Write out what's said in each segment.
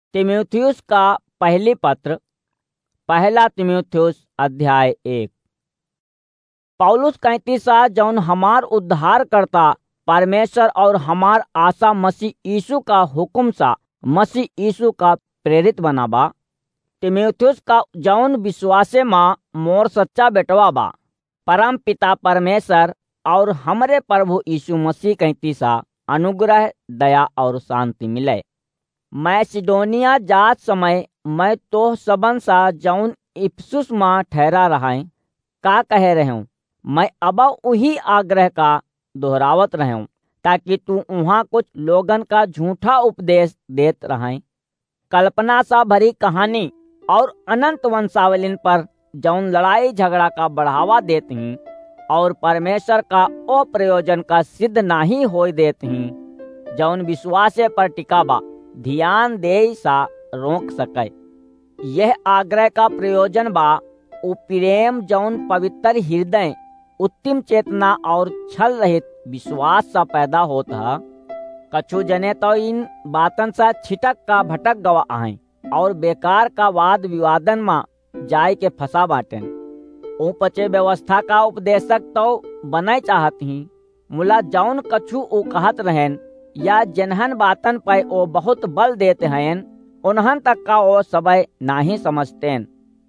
तीमुथियुस का पहली पत्र, पहला तीमुथियुस अध्याय 1। पौलुस कहती सा जौन हमार उद्धार करता परमेश्वर और हमार आशा मसीह यीशु का हुक्म सा मसीह यीशु का प्रेरित बनाबा। तीमुथियुस का जौन विश्वासे माँ मोर सच्चा बेटवा बा, परम पिता परमेश्वर और हमरे प्रभु यीशु मसीह कहती सा अनुग्रह दया और शांति मिले। मैसिडोनिया जात समय मैं तो सबन सा जौन इफिसुस माँ ठहरा रहा का कहे रहूं, मैं अब वही आग्रह का दोहरावत रहूं ताकि तू वहाँ कुछ लोगन का झूठा उपदेश देत रहें, कल्पना सा भरी कहानी और अनंत वंशावलिन पर जौन लड़ाई झगड़ा का बढ़ावा देत ही और परमेश्वर का अप्रयोजन का सिद्ध नहीं हो देत ही, जौन विश्वासे पर टिकाबा ध्यान दे सा रोक सके। यह आग्रह का प्रयोजन बा उ प्रेम जौन पवित्र हृदय उत्तम चेतना और छल रहित विश्वास सा पैदा होता है। कछु जने तो इन बातन सा छिटक का भटक गवा आए और बेकार का वाद विवादन में जाय के फंसा बाटें। ओ पचे व्यवस्था का उपदेशक तो बनाए चाहत ही, मुला जौन कछु ओ कहत रहन या जिन्हन बातन पे ओ बहुत बल देते हैं उन्हन तक का ओ सबे नहीं समझतें।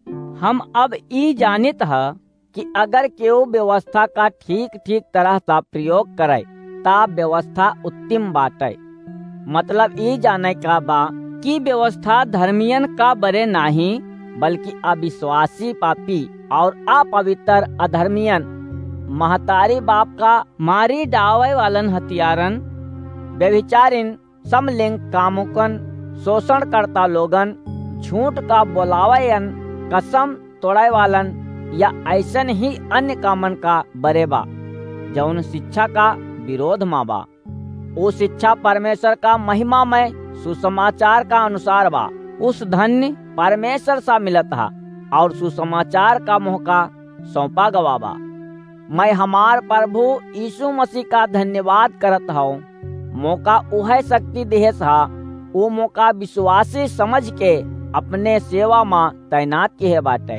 हम अब ई जानित है कि अगर केहू व्यवस्था का ठीक ठीक तरह सा प्रयोग करे ता व्यवस्था उत्तम बाटे। मतलब ई जाने का बा कि व्यवस्था धर्मियन का बरे नहीं बल्कि अविश्वासी पापी और अपवित्र अधर्मियन महतारी बाप का मारी डावे वालन हथियारन व्यभिचारिन समलिंग कामुकन शोषण करता लोगन झूठ का बोलावयन कसम तोड़े वालन या ऐसन ही अन्य कामन का बरेबा जौन शिक्षा का विरोध माबा। वो शिक्षा परमेश्वर का महिमा में सुसमाचार का अनुसार बा। उस धन्य परमेश्वर सा मिलत हा और सुसमाचार का मोह का सौंपा गवाबा। मैं हमार प्रभु यीशु मसीह का धन्यवाद करत हूँ। मौका उह शक्ति देहस हा, वो मौका विश्वासी समझ के अपने सेवा में तैनात किए बाटे।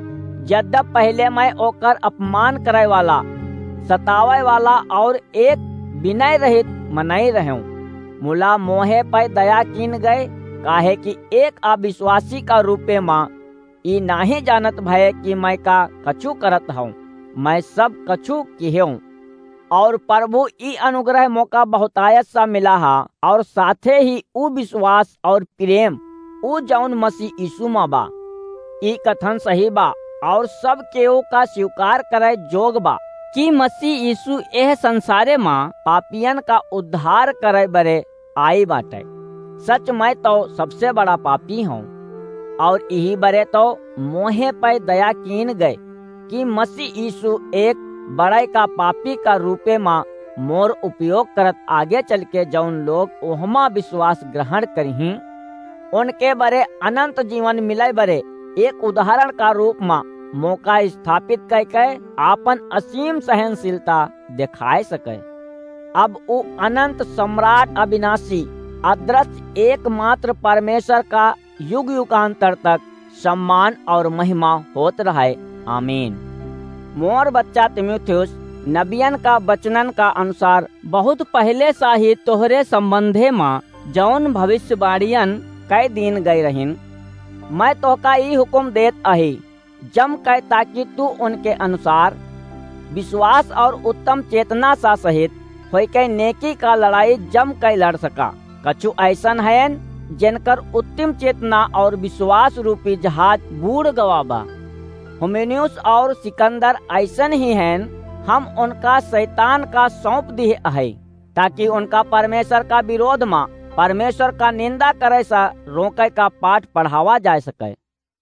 यद्यप पहले मैं ओकर अपमान करे वाला सतावे वाला और एक विनय रहित मनाई रहूं, मुला मोहे पे दया कीन गए काहे कि एक अविश्वासी का रूपे माँ ई नहीं जानत भय कि मैं का कछु करत हूँ, मैं सब कछु किहूँ। और प्रभु ई अनुग्रह मौका बहुतायत सा मिला हा और साथे ही उ विश्वास और प्रेम उ जौन मसीह यीशु माँ बा। ई कथन सही बा और सब केहू का स्वीकार करे जोग बा कि मसीह यीशु एह संसारे माँ पापियन का उद्धार करे बरे आई बाटे। सच मैं तो सबसे बड़ा पापी हूँ और यही बरे तो मोहे पे दया कीन गए कि मसीह यीशु एक बड़ाई का पापी का रूपे माँ मोर उपयोग करत आगे चल के जौन लोग ओहमा विश्वास ग्रहण करी उनके बरे अनंत जीवन मिले बरे एक उदाहरण का रूप में मौका स्थापित करके आपन असीम सहनशीलता दिखाए सके। अब वो अनंत सम्राट अविनाशी अदृश्य एकमात्र परमेश्वर का युग युगांतर तक सम्मान और महिमा होत रहे। आमीन। मोर बच्चा तीमुथियुस नबियन का वचनन का अनुसार बहुत पहले सा ही तोहरे संबंधे माँ जौन भविष्यवाणियन कई दिन गई रहीन, मैं तोहका ई हुक्म देत अही जम कह ताकि तू उनके अनुसार विश्वास और उत्तम चेतना सा सहित होय के नेकी का लड़ाई जम कई लड़ सका। कछु ऐसन है जिनकर उत्तम चेतना और विश्वास रूपी जहाज बूढ़ गवाबा। हुमेनियुस और सिकंदर ऐसन ही हैं, हम उनका शैतान का सौंप दिए है ताकि उनका परमेश्वर का विरोध में परमेश्वर का निंदा करे सा रोके का पाठ पढ़ावा जा सके।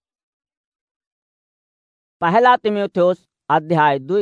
पहला तीमुथियुस अध्याय 2।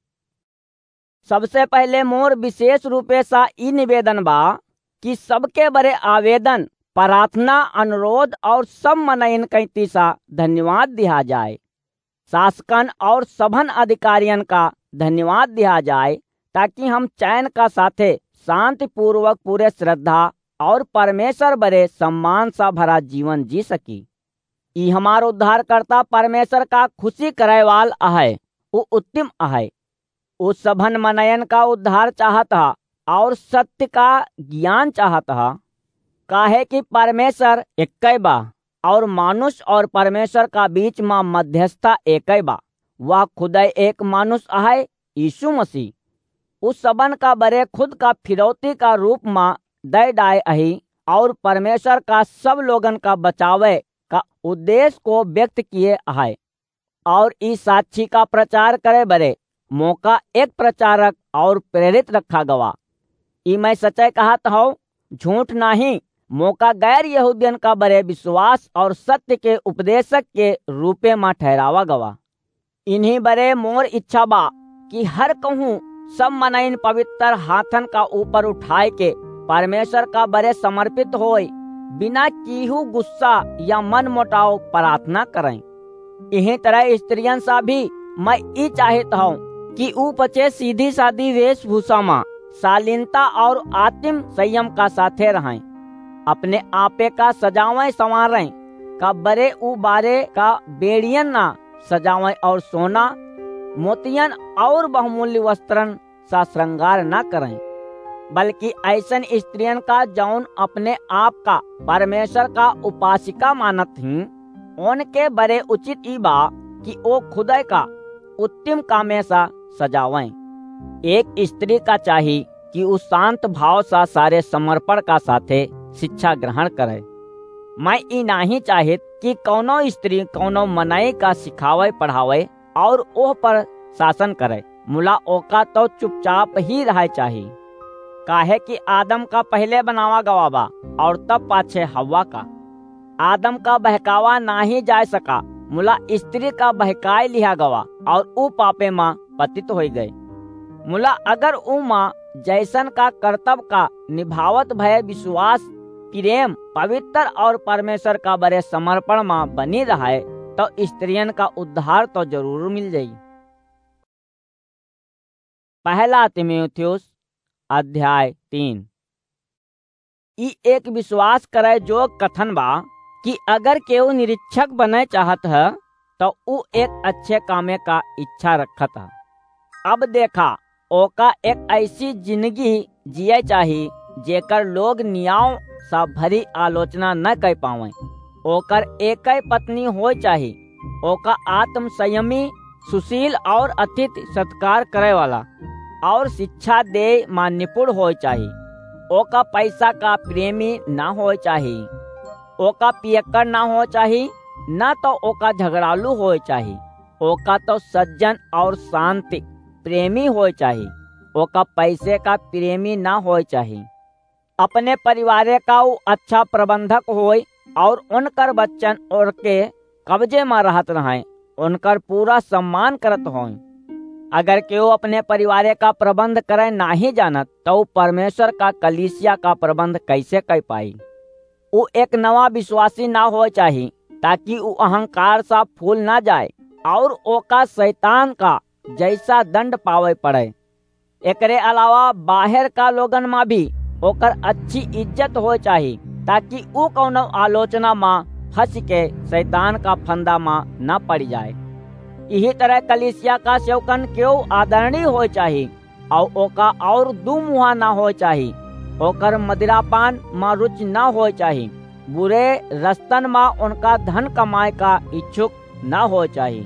सबसे पहले मोर विशेष रूपे सा ई निवेदन बा कि सबके बड़े आवेदन प्रार्थना अनुरोध और सब मनइन कहती सा धन्यवाद दिया जाए। शासकन और सभन अधिकारियन का धन्यवाद दिया जाए ताकि हम चैन का साथे शांति पूर्वक पूरे श्रद्धा और परमेश्वर बड़े सम्मान सा भरा जीवन जी सकी। ई हमार उद्धारकर्ता परमेश्वर का खुशी करे वाल आहे, वो उत्तम आहे। वो सभन मनयन का उद्धार चाहत हा और सत्य का ज्ञान चाहत हा। काहे कि परमेश्वर एक बा और मानुष और परमेश्वर का बीच में मध्यस्थता एक बा। वह खुद एक मानुष आहे, यीशु मसीह। उस सबन का बरे खुद का फिरौती का रूप में दे डाय अही और परमेश्वर का सब लोगन का बचावे का उद्देश्य को व्यक्त किए आहे। और इस साक्षी का प्रचार करे बरे मौका एक प्रचारक और प्रेरित रखा गवा। ई मैं सच्चाई कहत हूँ, झूठ नहीं। मौका गैर यहूदियन का बरे विश्वास और सत्य के उपदेशक के रूपे में ठहरावा गवा। इन्हीं बरे मोर इच्छा बा कि हर कहूँ सब मनइन पवित्र हाथन का ऊपर उठाए के परमेश्वर का बरे समर्पित होए, बिना कीहू गुस्सा या मन मोटाव प्रार्थना करें। यही तरह स्त्रियन सा भी मैं ई चाहता हूँ कि ऊ पचे सीधी सादी वेशभूषा में शालीनता और आत्म संयम का साथे रहें। अपने आपे का सजावें संवारें का बरे ऊ बारे का बेड़ियन ना सजावें और सोना मोतियन और बहुमूल्य वस्त्रन सा श्रृंगार न करें, बल्कि ऐसन स्त्रियन का जौन अपने आप का परमेश्वर का उपासिका मानत ही, उनके बरे उचित ई बा कि वो खुदे का उत्तम कामे सा सजावें। एक स्त्री का चाहिए कि उस शांत भाव सा सारे समर्पण का साथे शिक्षा ग्रहण करे। मैं ई नहीं चाहत कि कौनो स्त्री कौनो मनाई का सिखावे पढ़ावे और ओह पर शासन करे। मुला ओका तो चुपचाप ही रहे चाहिए। काहे कि आदम का पहले बनावा गवाबा और तब पाछे हवा का। आदम का बहकावा नहीं जा सका, मुला स्त्री का बहकाए लिया गवा और ऊ पापे माँ पतित हो गए। मुला अगर ऊ माँ जैसन का कर्तव्य का निभावत भय विश्वास प्रेम पवित्र और परमेश्वर का बड़े समर्पण में बनी रहे तो स्त्रियन का उद्धार तो जरूर मिल जाई। पहला तीमुथियुस अध्याय 3। ई एक विश्वास करे जो कथन बा कि अगर केहू निरीक्षक बने चाहत है तो ऊ एक अच्छे कामे का इच्छा रखत है। अब देखा ओका एक ऐसी जिंदगी जिये चाहिए जेकर लोग नियाव सा भरी आलोचना न कर पावे। ओकर एक पत्नी हो चाहिए। ओका आत्म संयमी सुशील और अतिथि सत्कार करे वाला और शिक्षा दे मा निपुण हो चाहिए। ओका पैसा का प्रेमी ना हो चाहिए। ओका पियक्कड़ ना हो चाहिए, न तो ओका झगड़ालू हो चाहिए। ओका तो सज्जन और शांति प्रेमी हो चाहिए। ओका पैसे का प्रेमी ना हो चाहिए। अपने परिवार का वो अच्छा प्रबंधक होए और उनकर बच्चन और के कब्जे में रहत रहें, उनकर पूरा सम्मान करत होए। अगर केहू अपने परिवार का प्रबंध करे नहीं जानत तो वो परमेश्वर का कलीसिया का प्रबंध कैसे कर पाई। वो एक नवा विश्वासी ना हो चाहिए ताकि वो अहंकार सा फूल ना जाए और ओका शैतान का जैसा दंड पावे पड़े। एकरे अलावा बाहर का लोगन में भी ओकर अच्छी इज्जत हो चाहिए ताकि वो कौनो आलोचना में फंस के शैतान का फंदा में न पड़ जाए। यही तरह कलीसिया का सेवकन क्यों आदरणीय हो चाहिए और ओका और दू मुहा ना हो चाहिए। ओकर मदिरापान में रुचि न हो चाहिए। बुरे रस्तन में उनका धन कमाए का इच्छुक न हो चाहिए।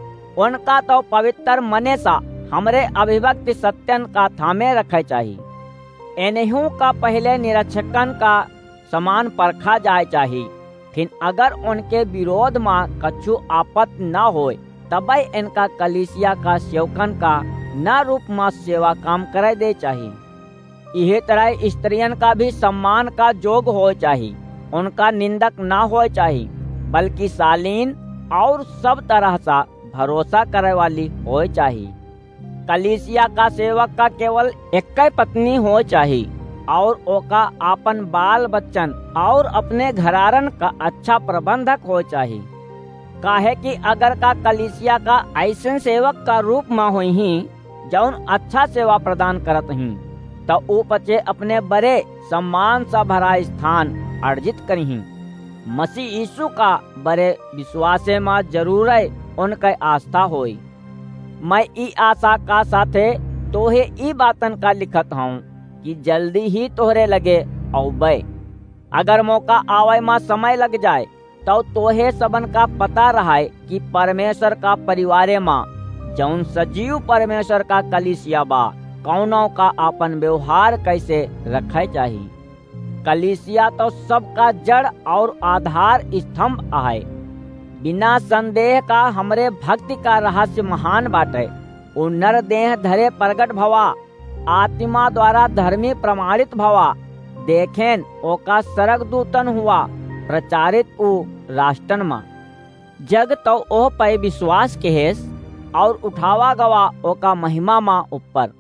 उनका तो पवित्र मने सा हमरे अभिव्यक्त सत्यन का थामे रखे चाहिए। एनहू का पहले निरीक्षकन का समान परखा जाए चाहिए। फिर अगर उनके विरोध में कछु आपत्ति न होए तब इनका कलीसिया का सेवकन का न रूप में सेवा काम करे दे चाहिए। यही तरह स्त्रियन का भी सम्मान का जोग हो चाहिए। उनका निंदक न हो चाहिए बल्कि शालीन और सब तरह सा भरोसा करे वाली हो चाहिए। कलीसिया का सेवक का केवल एक पत्नी हो चाहिए और ओका आपन बाल बच्चन और अपने घरारन का अच्छा प्रबंधक हो चाहिए। काहे कि अगर का कलीसिया का ऐसे सेवक का रूप में हुई ही जौन अच्छा सेवा प्रदान करत ही तो ऊ पचे अपने बड़े सम्मान सा भरा स्थान अर्जित करही। मसीह यीशु का बड़े विश्वासे में जरूर उनके आस्था होई। मैं ई आशा का साथे तोहे ई बातन का लिखत हूँ कि जल्दी ही तोहरे लगे औबे। अगर मौका आवे में समय लग जाए तो तोहे सबन का पता रहा कि परमेश्वर का परिवारे में जौन सजीव परमेश्वर का कलीसिया बा कौनों का अपन व्यवहार कैसे रखे चाहिए। कलीसिया तो सबका जड़ और आधार स्तंभ आहे। बिना संदेह का हमरे भक्ति का रहस्य महान बाटे। उ नर देह धरे प्रगट भवा, आत्मा द्वारा धर्मी प्रमाणित भवा, देखें ओका सरग दूतन हुआ प्रचारित उ राष्ट्रन में। जग तो ओह पे विश्वास के हेस और उठावा गवा ओका महिमा मा ऊपर।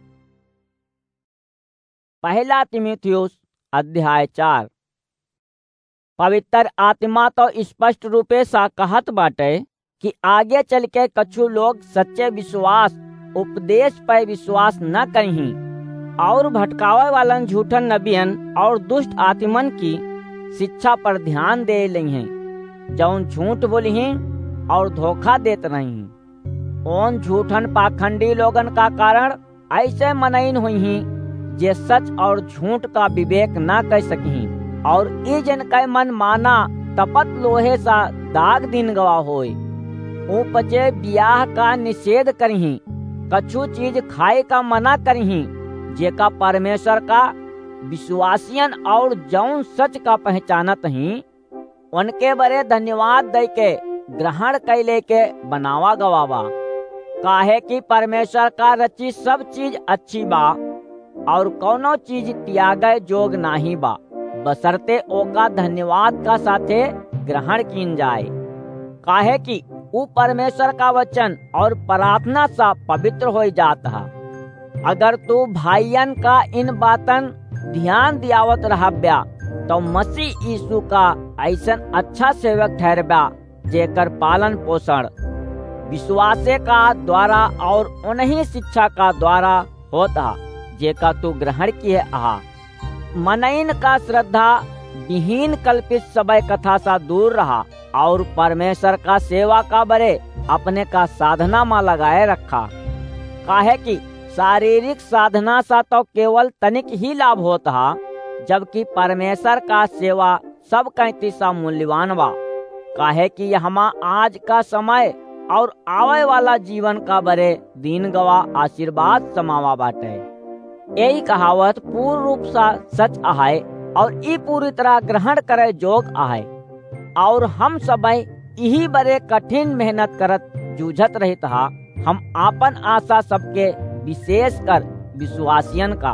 पहला तीमुथियुस अध्याय 4। पवित्र आत्मा तो स्पष्ट रूपे सा कहत बाटे कि आगे चल के कछु लोग सच्चे विश्वास उपदेश पर विश्वास न करही और भटकावे वालन झूठन नबियन और दुष्ट आत्मन की शिक्षा पर ध्यान दे लही, जौन झूठ बोलही और धोखा देत रही। उन झूठन पाखंडी लोगन का कारण ऐसे मनईन हुई जे सच और झूठ का विवेक न कर सकी और ई जन का मन माना तपत लोहे सा दाग दिन गवा होय। ऊ पचे ब्याह का निषेध करही, कछु चीज खाए का मना करही जेका परमेश्वर का विश्वासियन और जौन सच का पहचानत ही उनके बड़े धन्यवाद दे के ग्रहण कैले के बनावा गवावा। काहे कि परमेश्वर का रची सब चीज अच्छी बा और कौनो चीज त्यागे जोग नाही बा, बसरते ओका धन्यवाद का साथे ग्रहण कीन जाए। काहे कि ऊ परमेश्वर का वचन और प्रार्थना सा पवित्र हो जाता है। अगर तू भाईयन का इन बातन ध्यान दियावत रहब्या तो मसीह यीशु का ऐसन अच्छा सेवक ठहरब्या जेकर पालन पोषण विश्वासे का द्वारा और उन्हीं शिक्षा का द्वारा होता जेका तू ग्रहण किए आहा। मनईन का श्रद्धा विहीन कल्पित सबय कथा सा दूर रहा और परमेश्वर का सेवा का बरे अपने का साधना में लगाए रखा। काहे कि शारीरिक साधना सा तो केवल तनिक ही लाभ होता, जबकि परमेश्वर का सेवा सब कैती सा मूल्यवान बा। काहे कि हमा आज का समय और आवे वाला जीवन का बरे दिन गवा आशीर्वाद समावा बाटे। यही कहावत पूर्ण रूप सा सच आहे और ई पूरी तरह ग्रहण करे जोग आहे। और हम सब यही बड़े कठिन मेहनत करत जूझत रहित हा। हम आपन आशा सबके विशेष कर विश्वासियन का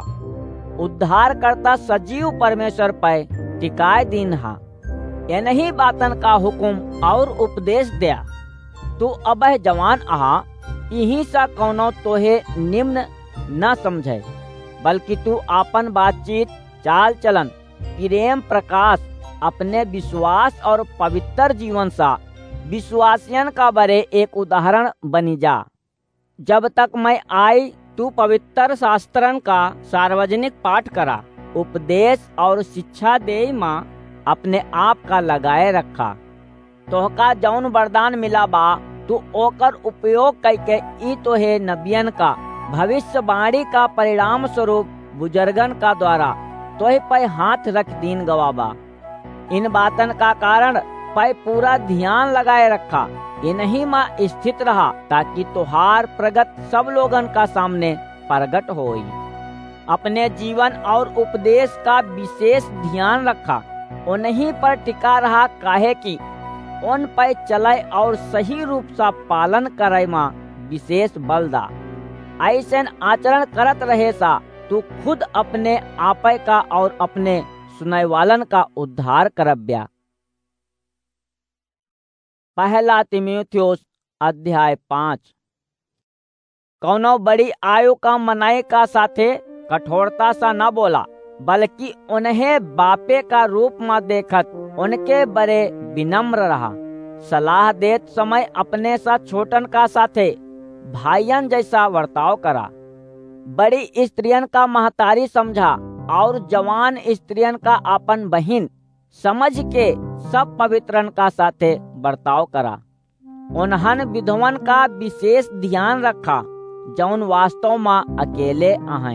उद्धार करता सजीव परमेश्वर पे टिकाए दिन हा। ये नहीं बातन का हुक्म और उपदेश दिया। तू अब जवान आहा, यही सा कौनो तोहे निम्न न समझे, बल्कि तू आपन बातचीत चाल चलन प्रेम प्रकाश अपने विश्वास और पवित्र जीवन सा विश्वासियन का बरे एक उदाहरण बनी जा। जब तक मैं आई तू पवित्र शास्त्रन का सार्वजनिक पाठ करा, उपदेश और शिक्षा दे माँ अपने आप का लगाए रखा। तोहका जौन वरदान मिला बा तू ओकर उपयोग करके ई तोहे नबियन का भविष्यवाणी का परिणाम स्वरूप बुजुर्गन का द्वारा तोहे पे हाथ रख दीन गवाबा। इन बातन का कारण पे पूरा ध्यान लगाए रखा, ये नहीं माँ स्थित रहा ताकि तुहार प्रगत सब लोगन का सामने प्रगट होई। अपने जीवन और उपदेश का विशेष ध्यान रखा, उन्हीं पर टिका रहा। काहे कि उन पर चले और सही रूप सा पालन करे माँ विशेष बल दा। ऐसे आचरण करत रहे सा तू खुद अपने आपे का और अपने सुनाई वालन का उद्धार करब्या। पहला तीमुथियुस अध्याय 5। कौनो बड़ी आयु का मनाई का साथे कठोरता सा न बोला, बल्कि उन्हें बापे का रूप में देखत उनके बड़े विनम्र रहा। सलाह देत समय अपने सा छोटन का साथे भाईयन जैसा वर्ताव करा। बड़ी स्त्रियन का महतारी समझा और जवान स्त्रियन का अपन बहिन समझ के सब पवित्रन का साथे बर्ताव करा। उन्हन विधवन का विशेष ध्यान रखा जौन वास्तव में अकेले आहै।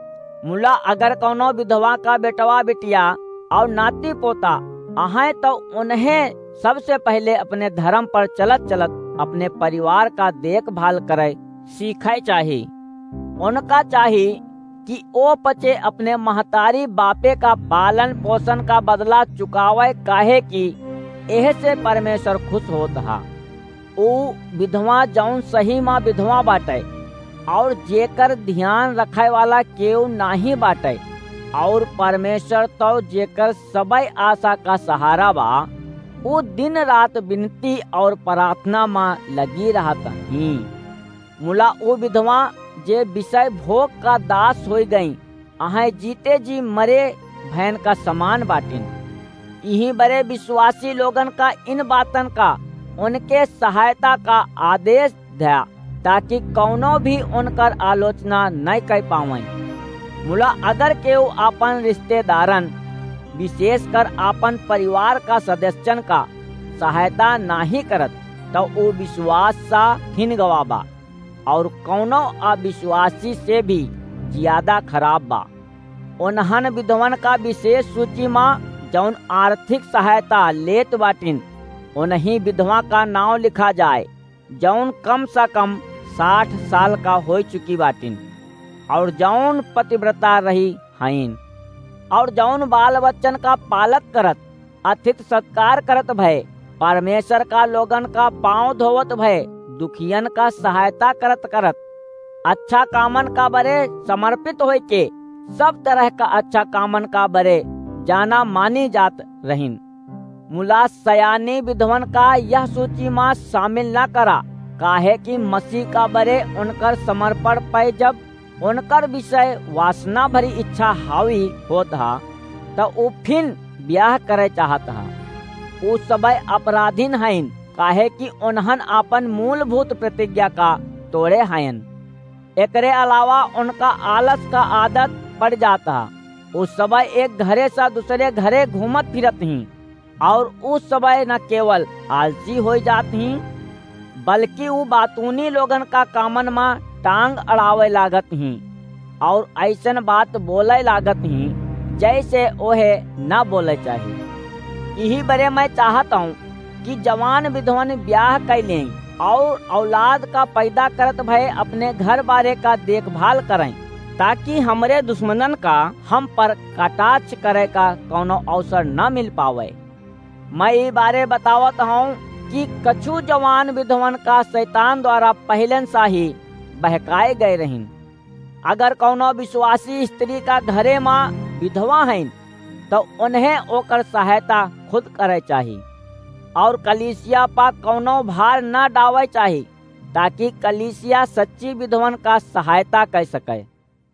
मुला अगर कौनो विधवा का बेटवा बिटिया और नाती पोता आहै तो उन्हें सबसे पहले अपने धर्म पर चलत चलत अपने परिवार का देखभाल करे सीखे चाहिए। उनका चाहिए कि ओ पचे अपने महतारी बापे का पालन पोषण का बदला चुकावे, काहे कि एह से परमेश्वर खुश होत हा। ऊ विधवा जौन सही माँ विधवा बाटे और जेकर ध्यान रखे वाला केहू नाही बाटे, और परमेश्वर तो जेकर सबई आशा का सहारा बा, वो दिन रात विनती और प्रार्थना में लगी रहता ही। मुला वो विधवा जे विषय भोग का दास हो गई, अहे जीते जी मरे भैन का समान बाटिन। यही बड़े विश्वासी लोगन का इन बातन का उनके सहायता का आदेश दिया, ताकि कौनो भी उनकर आलोचना नहीं कर पावे। मुला अगर केहू अपन रिश्तेदारन विशेषकर अपन परिवार का सदस्यन का सहायता नहीं करत, तो वो विश्वास सा हिन गवाबा और कौनो अविश्वासी से भी ज्यादा खराब बा। उन्हन विधवन का विशेष सूची में जौन आर्थिक सहायता लेत बाटिन, उन्हीं विधवा का नाम लिखा जाए जौन कम से कम 60 साल का हो चुकी बाटिन और जौन पतिव्रता रही हईन, और जौन बाल बच्चन का पालक करत, अतिथि सत्कार करत भय, परमेश्वर का लोगन का पांव धोवत भय, दुखियन का सहायता करत करत, अच्छा कामन का बरे समर्पित होय के सब तरह का अच्छा कामन का बरे जाना मानी जात रहीन। मुला सयानी विधवन का यह सूची में शामिल न करा, काहे कि मसीह का बरे उनकर समर्पण पे जब उनकर विषय वासना भरी इच्छा हावी होत हा, तो वो फिर ब्याह करे चाहत हा। वो सबे अपराधीन हईन, काहे कि उन्हन अपन मूलभूत प्रतिज्ञा का तोड़े हयन। एकरे अलावा उनका आलस का आदत पड़ जाता। उस समय एक घरे से दूसरे घरे घूमत फिरत ही, और उस समय न केवल आलसी हो जात ही, बल्कि वो बातूनी लोगन का कामन में टांग अड़ावे लागत ही और ऐसन बात बोले लागत ही जैसे ओहे न बोले चाहिए। यही बरे मैं चाहता हूँ कि जवान विधवन ब्याह कर लें और औलाद का पैदा करत भय अपने घर बारे का देखभाल करें, ताकि हमरे दुश्मनन का हम पर कटाक्ष करे का कोनो अवसर न मिल पावे। मैं ये बारे बतावत हूँ कि कछु जवान विधवन का शैतान द्वारा पहलन सा ही बहकाए गए रहीन। अगर कोनो विश्वासी स्त्री का घरे में विधवा है तो उन्हें ओकर सहायता खुद करे चाहिए और कलीसिया पर कोनो भार न डावे चाहिए, ताकि कलीसिया सच्ची विधवन का सहायता कर सके।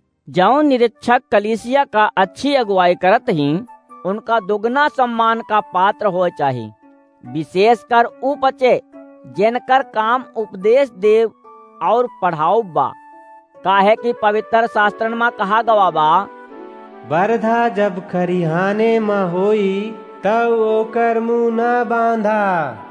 जौन निरीक्षक कलीसिया का अच्छी अगुवाई करत ही, उनका दुगना सम्मान का पात्र हो चाहिए, विशेषकर ऊ बच्चे जिनकर काम उपदेश देव और पढ़ाओ बा। काहे कि पवित्र शास्त्र में कहा गवा बा, बरधा जब खरिहाने में होई तब ओकर मुंह न बांधा,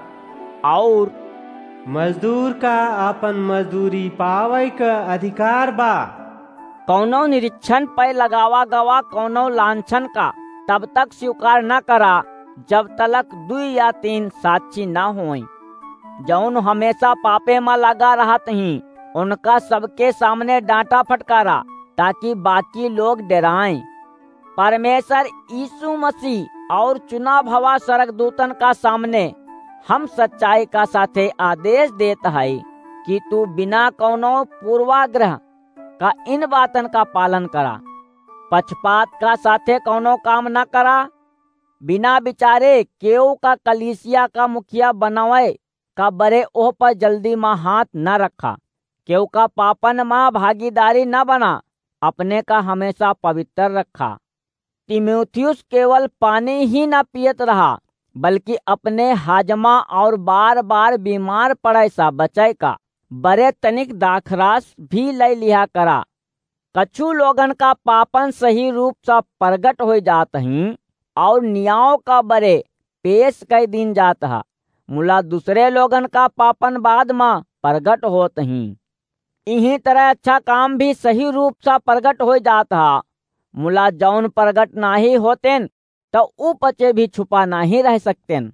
और मजदूर का अपन मजदूरी पावे का अधिकार बा। कौनो निरीक्षण पे लगावा गवा कौनो लांछन का तब तक स्वीकार न करा जब तलक 2 या 3 साक्षी न होई। जौन हमेशा पापे में लगा रहत ही, उनका सबके सामने डांटा फटकारा, ताकि बाकी लोग डराएं। परमेश्वर यीशु मसीह और चुना भवा स्वर्गदूतन का सामने हम सच्चाई का साथे आदेश देता है कि तू बिना कौनो पूर्वाग्रह का इन बातन का पालन करा, पक्षपात का साथे कौनो काम न करा, बिना विचारे केहू का कलीसिया का मुखिया बनावे का बरे ओह पर जल्दी में हाथ न रखा, केहू का पापन में भागीदारी न बना, अपने का हमेशा पवित्र रखा। तीमुथियुस केवल पानी ही न पियत रहा, बल्कि अपने हाजमा और बार बार बीमार पड़े सा बचे का बरे तनिक दाखरास भी ले लिया करा, कछु लोगन का पापन सही रूप से प्रगट हो जात ही और न्याय का बरे पेश कर दिन जात हा। मुला दूसरे लोगन का पापन बाद में प्रगट होत ही। इही तरह अच्छा काम भी सही रूप से प्रगट हो जात हा। मुला जौन प्रगट नाही होतेन तो ऊ पचे भी छुपा नहीं रह सकतेन।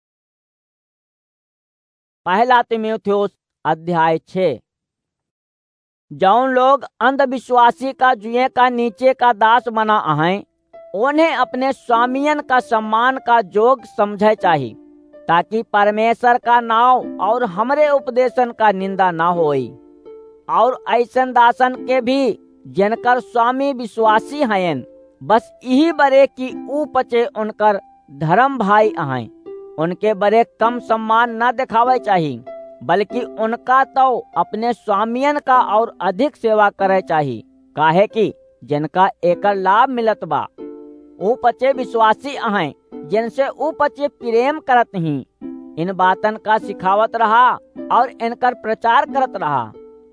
पहला तीमुथियुस अध्याय 6। जौन लोग अंधविश्वासी का जुए का नीचे का दास बना हैं, उन्हें अपने स्वामियन का सम्मान का जोग समझे चाहिए, ताकि परमेश्वर का नाम और हमरे उपदेशन का निंदा ना होई। और ऐसन दासन के भी जिनकर स्वामी विश्वासी हैं, बस यही बरे कि ऊ पचे उनकर धर्म भाई हैं, उनके बरे कम सम्मान न दिखावे चाहिए, बल्कि उनका तो अपने स्वामियन का और अधिक सेवा करे चाहिए, काहे कि जिनका एकर लाभ मिलत बा ऊ पचे विश्वासी हैं, जिनसे ऊ पचे प्रेम करत ही। इन बातन का सिखावत रहा और इनकर प्रचार करत रहा।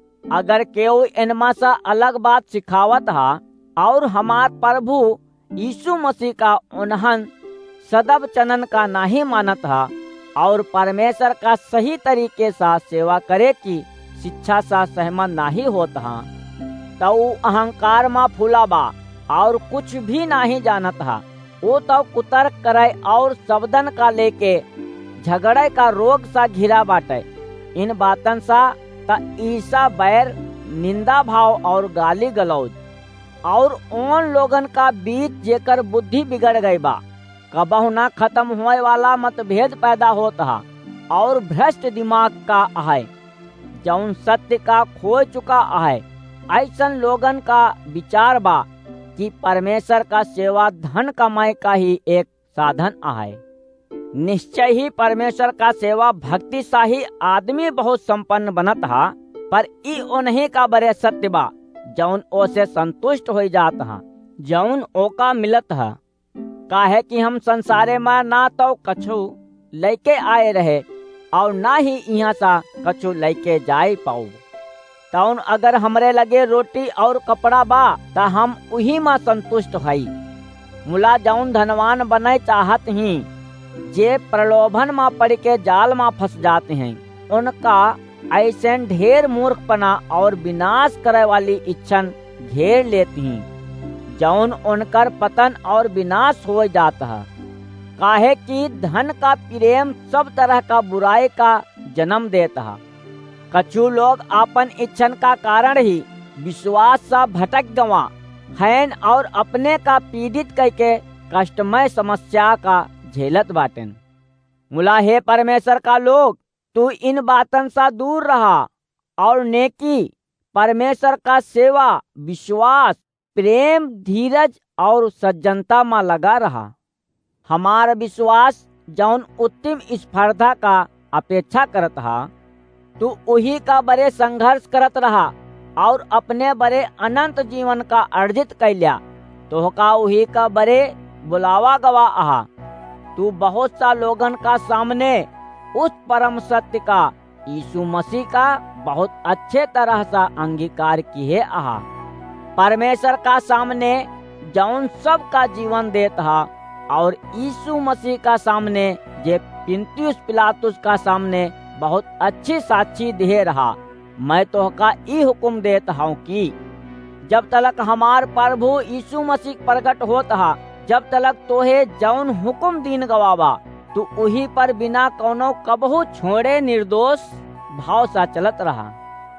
अगर केहू इनमें से अलग बात सिखावत हा और हमार प्रभु यीशु मसीह का उन्हन सदब चनन का नहीं मानत हा और परमेश्वर का सही तरीके से सेवा करे की शिक्षा सा सहमत नहीं होता हा, तो अहंकार में फूला बा और कुछ भी नहीं जानत हा। वो तो कुतर्क करे और शब्दन का लेके झगड़े का रोग सा घिरा बाटे। इन बातन सा त ईसा बैर, निंदा भाव और गाली गलौज और उन लोगन का बीच जेकर बुद्धि बिगड़ गई बा कबहु ना खत्म होए वाला मतभेद पैदा होता है और भ्रष्ट दिमाग का है, जौन सत्य का खो चुका है। ऐसन लोगन का विचार बा कि परमेश्वर का सेवा धन कमाई का ही एक साधन है। निश्चय ही परमेश्वर का सेवा भक्तिशाही आदमी बहुत संपन्न बनत हा, पर ई उन्हीं का बड़े सत्य बा जौन ओसे संतुष्ट हो जात हा, जौन ओका मिलत हा। काहे कि हम संसारे में ना तो कछु लेके आए रहे और ना ही यहाँ सा कछु लेके जाए पाऊ। तौन अगर हमरे लगे रोटी और कपड़ा बा ता हम उही में संतुष्ट हई। मुला जौन धनवान बने चाहत ही, जे प्रलोभन में पड़ के जाल में फंस जाते हैं, उनका ऐसे ढेर मूर्खपना और विनाश करे वाली इच्छन घेर लेती हैं, जौन उनकर पतन और विनाश हो जाता है। काहे कि धन का प्रेम सब तरह का बुराई का जन्म देता है। कछु लोग अपन इच्छन का कारण ही विश्वास सा भटक गवा हैं और अपने का पीड़ित करके कष्टमय समस्या का झेलत बाटेन। मुला हे परमेश्वर का लोग, तू इन बातन सा दूर रहा और नेकी, परमेश्वर का सेवा, विश्वास, प्रेम, धीरज और सज्जनता में लगा रहा। हमारा विश्वास जौन उत्तम स्पर्धा का अपेक्षा करत हा, तू उही का बड़े संघर्ष करत रहा और अपने बड़े अनंत जीवन का अर्जित कैलिया, तो का उही का बड़े बुलावा गवा आहा। तू बहुत सा लोगन का सामने उस परम सत्य का, यीशु मसीह का बहुत अच्छे तरह से अंगीकार किए आहा। परमेश्वर का सामने जौन सब का जीवन देता हा और यीशु मसीह का सामने जे पुन्तियुस पिलातुस का सामने बहुत अच्छी साक्षी दे रहा। मैं तो का ई हुक्म देता हूँ कि जब तलक हमार प्रभु यीशु मसीह प्रकट होता हा, जब तलक तोहे जौन हुक्म दीन गवावा, तू उही पर बिना कोनो कबहू छोड़े निर्दोष भाव सा चलत रहा।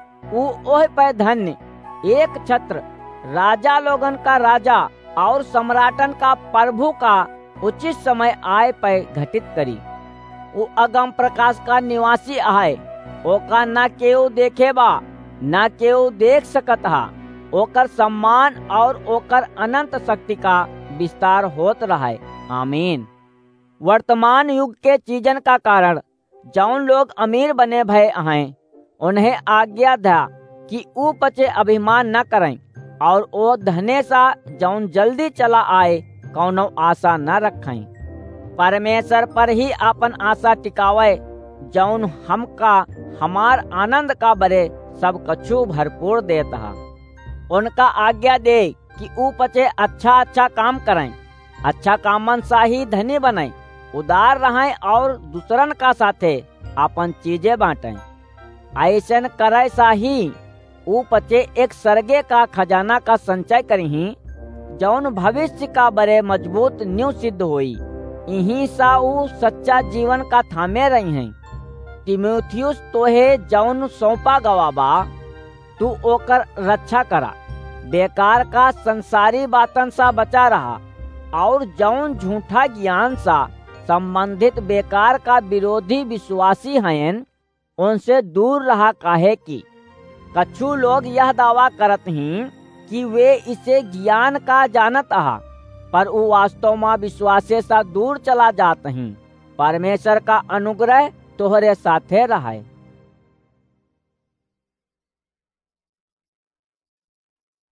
ओह पे धन्य एक छत्र राजा लोगन का राजा और सम्राटन का प्रभु का उचित समय आय पे घटित करी। वो अगम प्रकाश का निवासी आए, ओका ना केहू देखे बा ना केहू देख सकत हा। ओकर सम्मान और ओकर अनंत शक्ति का विस्तार होत रहा। आमीन। वर्तमान युग के चीजन का कारण जौन लोग अमीर बने भय हैं, उन्हें आज्ञा था कि ऊ पचे अभिमान न करें और वो धने सा जौन जल्दी चला आए कौनो आशा न रखें। परमेश्वर पर ही अपन आशा टिकावे, जौन हमका हमार आनंद का बरे सब कछु भरपूर देता। उनका आज्ञा दे कि ऊ पचे अच्छा काम करें, अच्छा कामन सा ही धनी बने, उदार रहें और दूसरन का साथे अपन चीजें बांटें। ऐसन करे सा ही ऊ पचे एक सरगे का खजाना का संचय करी, जौन भविष्य का बड़े मजबूत नींव सिद्ध होई। यही सा ऊ सच्चा जीवन का थामे रही हैं। तिमोथियुस तोहे जौन सौंपा गवाबा, तू ओकर रक्षा करा, बेकार का संसारी बातन सा बचा रहा, और जौन झूठा ज्ञान सा संबंधित बेकार का विरोधी विश्वासी हैं, उनसे दूर रहा। काहे कि कछु लोग यह दावा करत हैं कि वे इसे ज्ञान का जानत आहा, पर वो वास्तव में विश्वासे सा दूर चला जात हैं। परमेश्वर का अनुग्रह तोहरे साथे रहे।